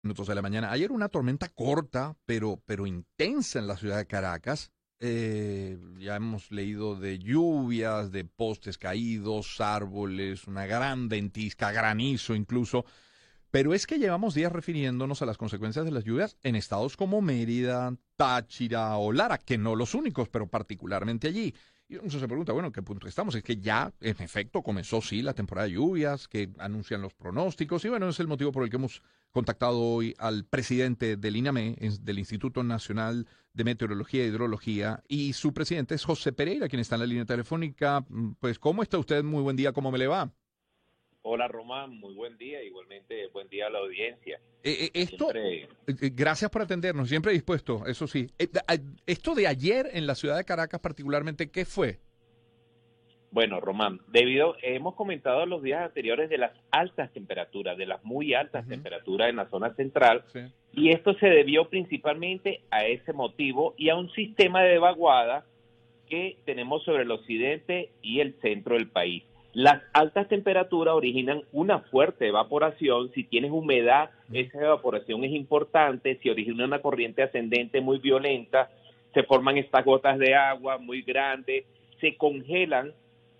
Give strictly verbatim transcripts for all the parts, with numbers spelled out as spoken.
Minutos de la mañana. Ayer una tormenta corta, pero, pero intensa en la ciudad de Caracas. Eh, ya hemos leído de lluvias, de postes caídos, árboles, una gran ventisca, granizo incluso. Pero es que llevamos días refiriéndonos a las consecuencias de las lluvias en estados como Mérida, Táchira o Lara, que no los únicos, pero particularmente allí. Y uno se pregunta, bueno, ¿en qué punto estamos? Es que ya, en efecto, comenzó, sí, la temporada de lluvias, que anuncian los pronósticos, y bueno, es el motivo por el que hemos contactado hoy al presidente del INAME, es del Instituto Nacional de Meteorología e Hidrología, y su presidente es José Pereira, quien está en la línea telefónica. Pues, ¿cómo está usted? Muy buen día, ¿cómo me le va? Hola Román, muy buen día, igualmente buen día a la audiencia. Eh, eh, esto, Siempre, eh, eh, gracias por atendernos, siempre dispuesto, eso sí. Eh, a- esto de ayer en la ciudad de Caracas particularmente, ¿qué fue? bueno Román, debido, hemos comentado los días anteriores de las altas temperaturas, de las muy altas Ujú. temperaturas en la zona central, Sí. y esto se debió principalmente a ese motivo y a un sistema de vaguada que tenemos sobre el occidente y el centro del país. Las altas temperaturas originan una fuerte evaporación. Si tienes humedad, Ujú. esa evaporación es importante. Si origina una corriente ascendente muy violenta, se forman estas gotas de agua muy grandes, se congelan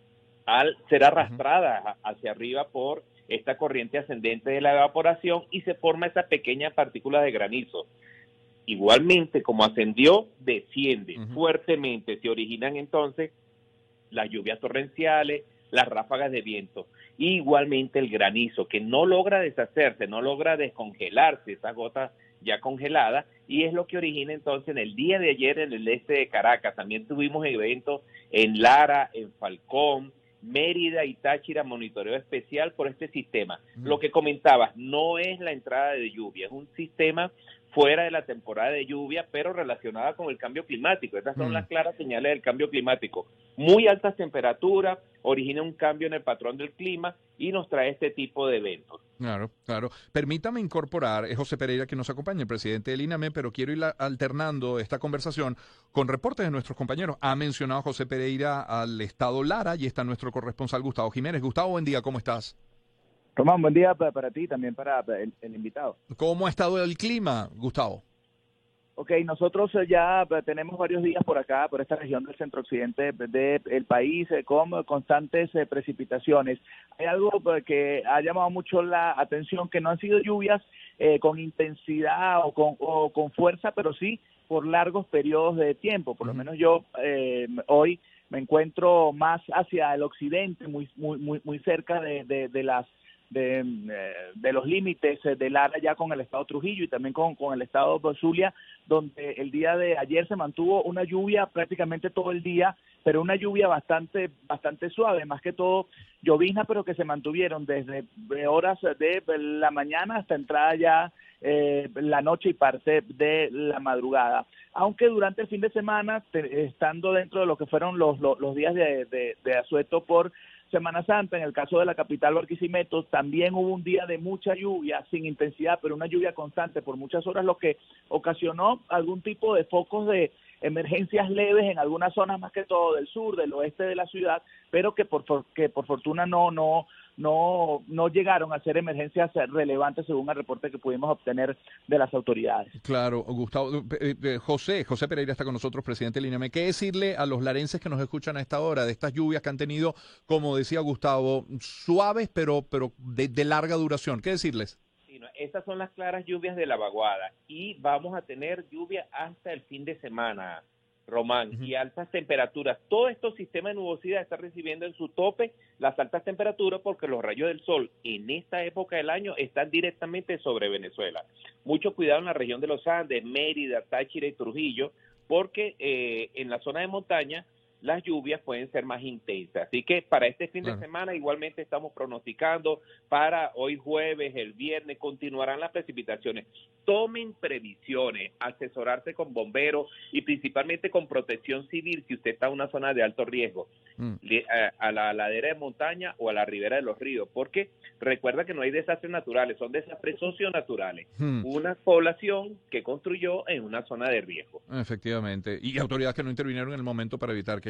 al ser Ujú. arrastradas hacia arriba por esta corriente ascendente de la evaporación y se forma esa pequeña partícula de granizo. Igualmente, como ascendió, desciende Ujú. fuertemente. Se originan entonces las lluvias torrenciales, las ráfagas de viento. Y igualmente el granizo, que no logra deshacerse, no logra descongelarse, esas gotas ya congeladas, y es lo que origina entonces en el día de ayer en el este de Caracas. También tuvimos eventos en Lara, en Falcón, Mérida y Táchira, monitoreo especial por este sistema. Lo Ujú. que comentabas, no es la entrada de lluvia, es un sistema fuera de la temporada de lluvia, pero relacionada con el cambio climático. Estas son Mm. las claras señales del cambio climático. Muy altas temperaturas origina un cambio en el patrón del clima y nos trae este tipo de eventos. Claro, claro. Permítame incorporar, es José Pereira quien nos acompaña, el presidente del INAME, pero quiero ir la- alternando esta conversación con reportes de nuestros compañeros. Ha mencionado José Pereira al estado Lara y está nuestro corresponsal Gustavo Jiménez. Gustavo, buen día, ¿cómo estás? Román, buen día pa- para ti, también para el, el invitado. ¿Cómo ha estado el clima, Gustavo? Ok, nosotros eh, ya eh, tenemos varios días por acá, por esta región del centro-occidente del país, eh, con constantes eh, precipitaciones. Hay algo eh, que ha llamado mucho la atención, que no han sido lluvias eh, con intensidad o con, o con fuerza, pero sí por largos periodos de tiempo. Por lo Ujú. menos yo eh, hoy me encuentro más hacia el occidente, muy, muy, muy, muy cerca de, de, de las de, eh, de los límites eh, del Lara ya con el estado Trujillo y también con, con el estado Zulia, donde el día de ayer se mantuvo una lluvia prácticamente todo el día, pero una lluvia bastante bastante suave, más que todo llovizna, pero que se mantuvieron desde horas de la mañana hasta entrada ya eh, la noche y parte de la madrugada. Aunque durante el fin de semana, te, estando dentro de lo que fueron los, los, los días de, de, de asueto por Semana Santa, en el caso de la capital Barquisimeto, también hubo un día de mucha lluvia, sin intensidad, pero una lluvia constante por muchas horas, lo que ocasionó algún tipo de focos de emergencias leves en algunas zonas, más que todo del sur, del oeste de la ciudad, pero que por, for, que por fortuna no, no, no, no llegaron a ser emergencias relevantes según el reporte que pudimos obtener de las autoridades. Claro, Gustavo, eh, eh, José, José Pereira está con nosotros, presidente del INAME. ¿Qué decirle a los larenses que nos escuchan a esta hora de estas lluvias que han tenido, como decía Gustavo, suaves pero, pero de, de larga duración? ¿Qué decirles? Sí, no, estas son las claras lluvias de la vaguada y vamos a tener lluvia hasta el fin de semana, Román, Ujú. y altas temperaturas. Todos estos sistemas de nubosidad están recibiendo en su tope las altas temperaturas porque los rayos del sol en esta época del año están directamente sobre Venezuela. Mucho cuidado en la región de los Andes, Mérida, Táchira y Trujillo, porque eh, en la zona de montaña las lluvias pueden ser más intensas. Así que para este fin de Claro. semana igualmente estamos pronosticando para hoy jueves, el viernes, continuarán las precipitaciones. Tomen previsiones, asesorarse con bomberos y principalmente con protección civil si usted está en una zona de alto riesgo, Mm. a la ladera de montaña o a la ribera de los ríos, porque recuerda que no hay desastres naturales, son desastres socionaturales. Mm. Una población que construyó en una zona de riesgo. Efectivamente. Y autoridades que no intervinieron en el momento para evitar que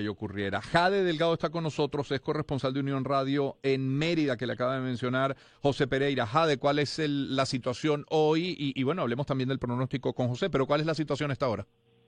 aquello ocurriera. Jade Delgado está con nosotros, es corresponsal de Unión Radio en Mérida, que le acaba de mencionar José Pereira. Jade, ¿cuál es el, la situación hoy? Y, y bueno, hablemos también del pronóstico con José, pero ¿cuál es la situación hasta ahora?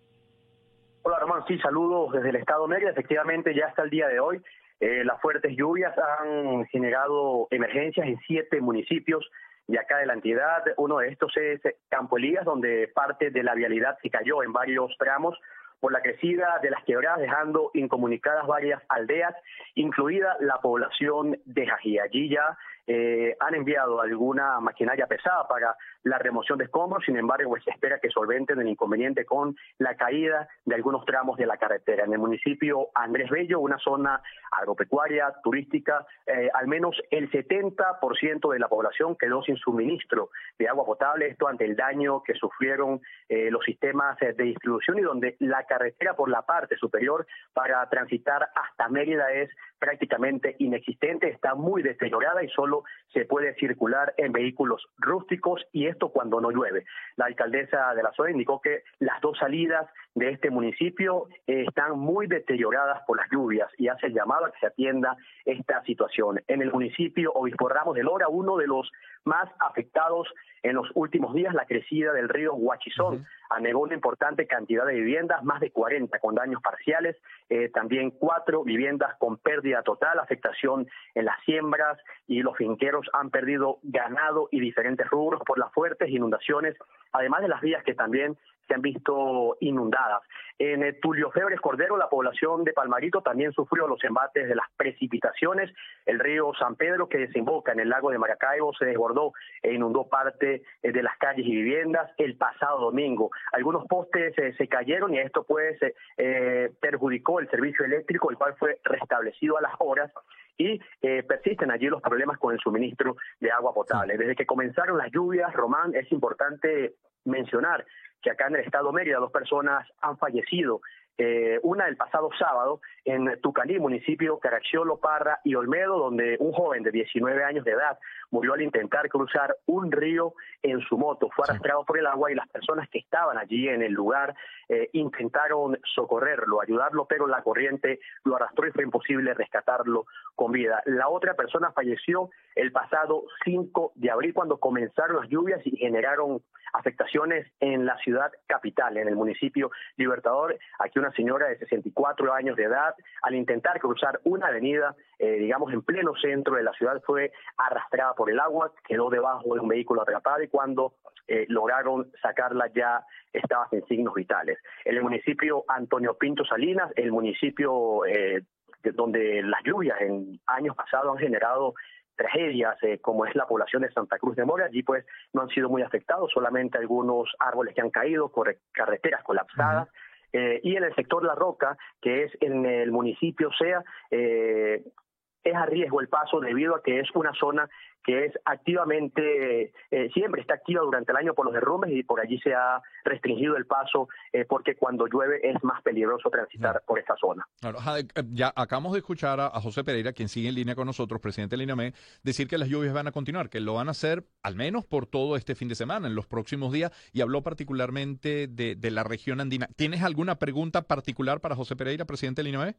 Hola, Román, sí, saludos desde el estado Mérida. Efectivamente, ya hasta el día de hoy, eh, las fuertes lluvias han generado emergencias en siete municipios de acá de la entidad. Uno de estos es Campo Elías, donde parte de la vialidad se cayó en varios tramos por la crecida de las quebradas, dejando incomunicadas varias aldeas, incluida la población de Jají. Allí ya eh, han enviado alguna maquinaria pesada para la remoción de escombros. Sin embargo, pues, se espera que solventen el inconveniente con la caída de algunos tramos de la carretera. En el municipio Andrés Bello, una zona agropecuaria, turística, eh, al menos el setenta por ciento de la población quedó sin suministro de agua potable, esto ante el daño que sufrieron eh, los sistemas de distribución, y donde la carretera por la parte superior para transitar hasta Mérida es prácticamente inexistente, está muy deteriorada y solo se puede circular en vehículos rústicos, y esto cuando no llueve. La alcaldesa de la zona indicó que las dos salidas de este municipio eh, están muy deterioradas por las lluvias y hace el llamado a que se atienda esta situación. En el municipio Obispo Ramos de Lora, uno de los más afectados en los últimos días, la crecida del río Huachizón uh-huh. anegó una importante cantidad de viviendas, más de cuarenta con daños parciales, eh, también cuatro viviendas con pérdida total, afectación en las siembras, y los finqueros han perdido ganado y diferentes rubros por las fuertes inundaciones, además de las vías que también se han visto inundadas. En el Tulio Febres Cordero, la población de Palmarito también sufrió los embates de las precipitaciones. El río San Pedro, que desemboca en el lago de Maracaibo, se desbordó e inundó parte de las calles y viviendas el pasado domingo. Algunos postes eh, se cayeron, y esto pues eh, perjudicó el servicio eléctrico, el cual fue restablecido a las horas, y eh, persisten allí los problemas con el suministro de agua potable. Desde que comenzaron las lluvias, Román, es importante mencionar que acá en el estado Mérida dos personas han fallecido. Eh, una el pasado sábado en Tucalí, municipio Caracciolo, Parra y Olmedo, donde un joven de diecinueve años de edad murió al intentar cruzar un río en su moto. Fue arrastrado por el agua, y las personas que estaban allí en el lugar eh, intentaron socorrerlo, ayudarlo, pero la corriente lo arrastró y fue imposible rescatarlo con vida. La otra persona falleció el pasado cinco de abril, cuando comenzaron las lluvias y generaron afectaciones en la ciudad capital, en el municipio Libertador. Aquí una señora de sesenta y cuatro años de edad, al intentar cruzar una avenida, eh, digamos en pleno centro de la ciudad, fue arrastrada por el agua, quedó debajo de un vehículo atrapado, y cuando eh, lograron sacarla ya estaba sin signos vitales. En el municipio Antonio Pinto Salinas, el municipio eh, donde las lluvias en años pasados han generado tragedias, eh, como es la población de Santa Cruz de Mora, allí pues no han sido muy afectados, solamente algunos árboles que han caído, carreteras colapsadas. Uh-huh. Eh, y en el sector La Roca, que es en el municipio Sea, eh, es a riesgo el paso debido a que es una zona que es activamente, eh, siempre está activa durante el año por los derrumbes, y por allí se ha restringido el paso eh, porque cuando llueve es más peligroso transitar por esta zona. Claro, ya acabamos de escuchar a, a José Pereira, quien sigue en línea con nosotros, presidente del INAME, decir que las lluvias van a continuar, que lo van a hacer al menos por todo este fin de semana, en los próximos días, y habló particularmente de, de la región andina. ¿Tienes alguna pregunta particular para José Pereira, presidente del INAME?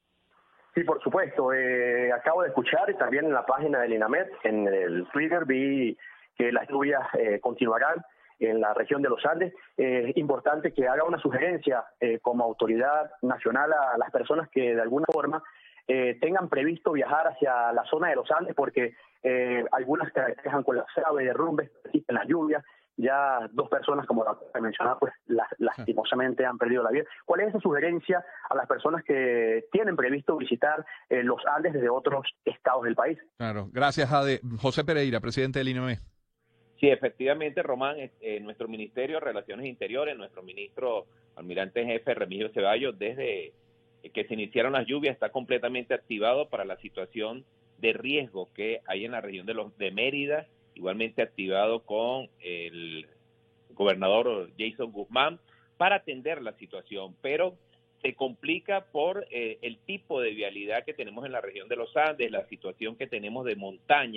Sí, por supuesto. Eh, acabo de escuchar, y también en la página del INAMED, en el Twitter, vi que las lluvias eh, continuarán en la región de los Andes. Eh, es importante que haga una sugerencia eh, como autoridad nacional a las personas que de alguna forma eh, tengan previsto viajar hacia la zona de los Andes, porque eh, algunas carreteras han colapsado de derrumbes, persisten las lluvias. Ya dos personas, como la que mencionaba, pues las, lastimosamente han perdido la vida. ¿Cuál es esa sugerencia a las personas que tienen previsto visitar eh, los Andes desde otros estados del país? Claro, gracias, Jade. José Pereira, presidente del INAME. Sí, efectivamente, Román, eh, nuestro Ministerio de Relaciones Interiores, nuestro ministro almirante en jefe Remigio Ceballos, desde que se iniciaron las lluvias, está completamente activado para la situación de riesgo que hay en la región de los de Mérida, igualmente activado con el gobernador Jason Guzmán para atender la situación, pero se complica por eh, el tipo de vialidad que tenemos en la región de los Andes, la situación que tenemos de montaña,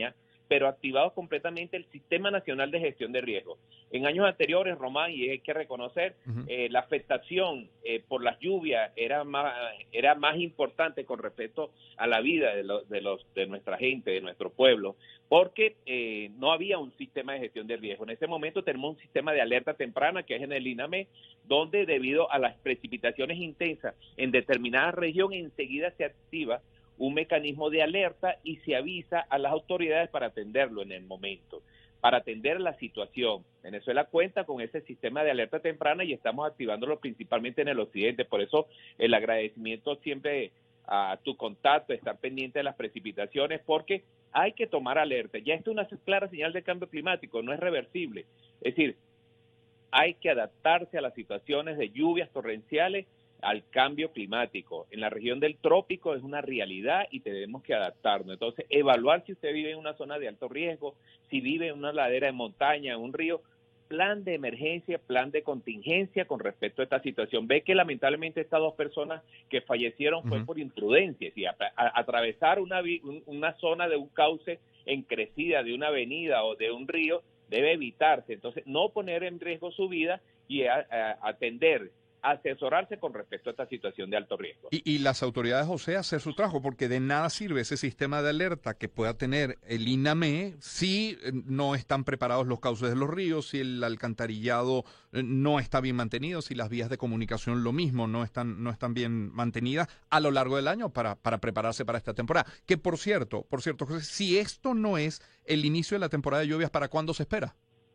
pero activado completamente el Sistema Nacional de Gestión de Riesgo. En años anteriores, Román, y hay que reconocer, uh-huh. eh, la afectación eh, por las lluvias era más, era más importante con respecto a la vida de, lo, de, los, de nuestra gente, de nuestro pueblo, porque eh, no había un sistema de gestión de riesgo. En ese momento tenemos un sistema de alerta temprana, que es en el INAME, donde debido a las precipitaciones intensas en determinada región, enseguida se activa un mecanismo de alerta y se avisa a las autoridades para atenderlo en el momento, para atender la situación. Venezuela cuenta con ese sistema de alerta temprana y estamos activándolo principalmente en el occidente. Por eso el agradecimiento siempre a tu contacto, estar pendiente de las precipitaciones, porque hay que tomar alerta. Ya esto es una clara señal de cambio climático, no es reversible. Es decir, hay que adaptarse a las situaciones de lluvias torrenciales, al cambio climático. En la región del trópico es una realidad y tenemos que adaptarnos. Entonces, evaluar si usted vive en una zona de alto riesgo, si vive en una ladera de montaña, en un río, plan de emergencia, plan de contingencia con respecto a esta situación. Ve que lamentablemente estas dos personas que fallecieron fue uh-huh. por imprudencia, y a, a, atravesar una, una zona de un cauce en crecida de una avenida o de un río debe evitarse. Entonces, no poner en riesgo su vida y a, a, atender asesorarse con respecto a esta situación de alto riesgo. Y, y las autoridades, José, hacer su trabajo, porque de nada sirve ese sistema de alerta que pueda tener el INAME si no están preparados los cauces de los ríos, si el alcantarillado no está bien mantenido, si las vías de comunicación lo mismo, no están, no están bien mantenidas a lo largo del año para, para prepararse para esta temporada. Que por cierto, por cierto, José, si esto no es el inicio de la temporada de lluvias, ¿para cuándo se espera?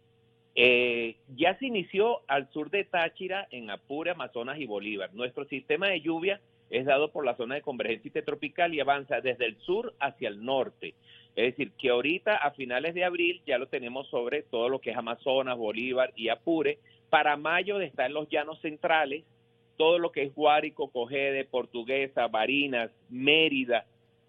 Eh, ya se inició al sur de Táchira, en Apure, Amazonas y Bolívar. Nuestro sistema de lluvia es dado por la zona de convergencia intertropical y avanza desde el sur hacia el norte. Es decir, que ahorita a finales de abril ya lo tenemos sobre todo lo que es Amazonas, Bolívar y Apure. Para mayo está en los llanos centrales, todo lo que es Guárico, Cogede, Portuguesa, Barinas, Mérida,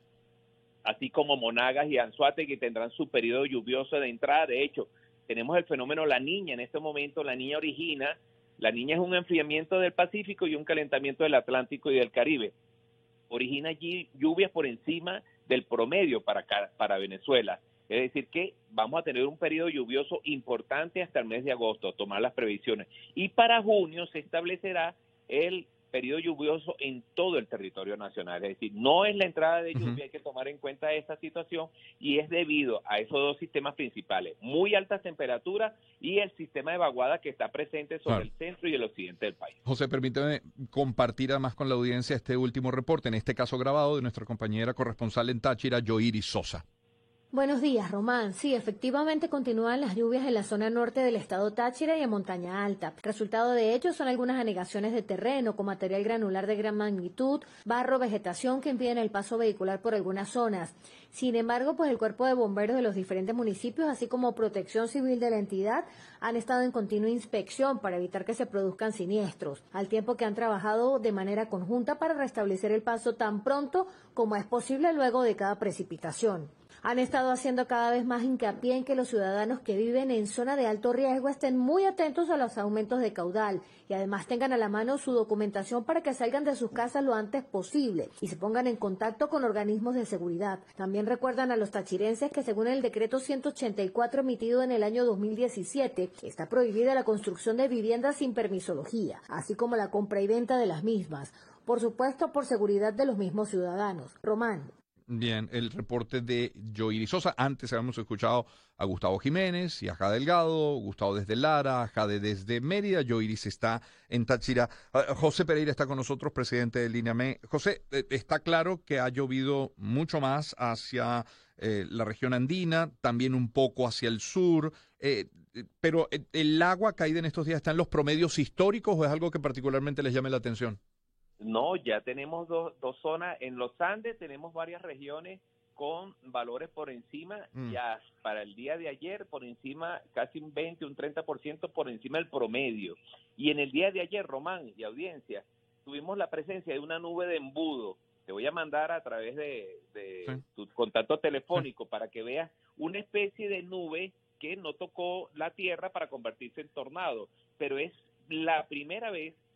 así como Monagas y Anzoátegui tendrán su periodo lluvioso de entrada. De hecho, tenemos el fenómeno La Niña. En este momento La Niña origina, La Niña es un enfriamiento del Pacífico y un calentamiento del Atlántico y del Caribe. Origina allí lluvias por encima del promedio para, para Venezuela. Es decir que vamos a tener un periodo lluvioso importante hasta el mes de agosto, tomar las previsiones. Y para junio se establecerá el periodo lluvioso en todo el territorio nacional. Es decir, no es la entrada de lluvia, uh-huh. hay que tomar en cuenta esta situación y es debido a esos dos sistemas principales, muy altas temperaturas y el sistema de vaguada que está presente sobre claro. el centro y el occidente del país. José, permíteme compartir además con la audiencia este último reporte, en este caso grabado de nuestra compañera corresponsal en Táchira, Yoiri Sosa. Buenos días, Román. Sí, efectivamente continúan las lluvias en la zona norte del estado Táchira y en montaña alta. Resultado de ello son algunas anegaciones de terreno con material granular de gran magnitud, barro, vegetación que impiden el paso vehicular por algunas zonas. Sin embargo, pues el cuerpo de bomberos de los diferentes municipios, así como Protección Civil de la entidad, han estado en continua inspección para evitar que se produzcan siniestros, al tiempo que han trabajado de manera conjunta para restablecer el paso tan pronto como es posible luego de cada precipitación. Han estado haciendo cada vez más hincapié en que los ciudadanos que viven en zona de alto riesgo estén muy atentos a los aumentos de caudal y además tengan a la mano su documentación para que salgan de sus casas lo antes posible y se pongan en contacto con organismos de seguridad. También recuerdan a los tachirenses que según el decreto ciento ochenta y cuatro emitido en el año dos mil diecisiete, está prohibida la construcción de viviendas sin permisología, así como la compra y venta de las mismas, por supuesto por seguridad de los mismos ciudadanos. Román. Bien, el reporte de Yoiri Sosa. Antes habíamos escuchado a Gustavo Jiménez y a Jade Delgado, Gustavo desde Lara, Jade desde Mérida, Yoiris está en Táchira. Uh, José Pereira está con nosotros, presidente del INAME. José, eh, está claro que ha llovido mucho más hacia eh, la región andina, también un poco hacia el sur, eh, pero eh, ¿el agua caída en estos días está en los promedios históricos o es algo que particularmente les llame la atención? No, ya tenemos dos, dos zonas. En los Andes tenemos varias regiones con valores por encima, mm. ya para el día de ayer, por encima, casi un veinte, un treinta por ciento por encima del promedio. Y en el día de ayer, Román y audiencia, tuvimos la presencia de una nube de embudo. Te voy a mandar a través de, de sí. tu contacto telefónico sí. para que veas una especie de nube que no tocó la tierra para convertirse en tornado, pero es la primera vez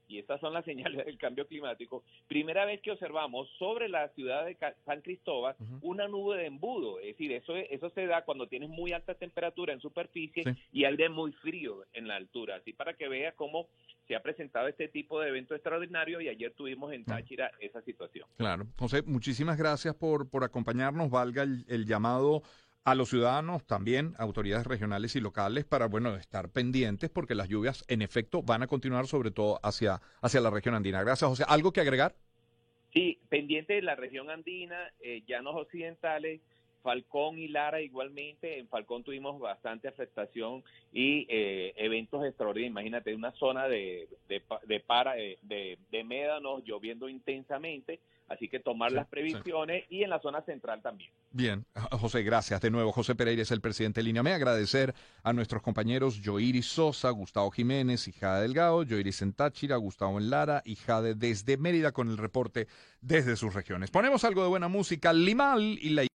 y estas son las señales del cambio climático, primera vez que observamos sobre la ciudad de San Cristóbal uh-huh. una nube de embudo, es decir, eso, eso se da cuando tienes muy alta temperatura en superficie sí. y aire muy frío en la altura, así para que veas cómo se ha presentado este tipo de evento extraordinario y ayer tuvimos en Táchira uh-huh. esa situación. Claro, José, muchísimas gracias por, por acompañarnos, valga el, el llamado a los ciudadanos, también autoridades regionales y locales, para bueno estar pendientes porque las lluvias en efecto van a continuar sobre todo hacia, hacia la región andina. Gracias, José. ¿Algo que agregar? Sí, pendiente de la región andina, eh, llanos occidentales, Falcón y Lara igualmente. En Falcón tuvimos bastante afectación y eh, eventos extraordinarios. Imagínate, una zona de, de, de, para, de, de, de médanos lloviendo intensamente, así que tomar sí, las previsiones sí. y en la zona central también. Bien, José, gracias de nuevo. José Pereira es el presidente de Línea. Agradecer a nuestros compañeros Yoiris Sosa, Gustavo Jiménez y Jade Delgado, Yoiris en Táchira, Gustavo en Lara y Jade desde Mérida con el reporte desde sus regiones. Ponemos algo de buena música, Limal y la